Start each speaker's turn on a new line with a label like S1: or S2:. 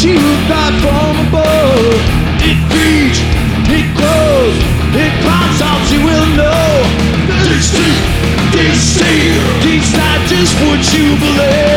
S1: you got from above. It creeps, it grows, it climbs out, you will know. This deep, this deep, deep inside just what you believe.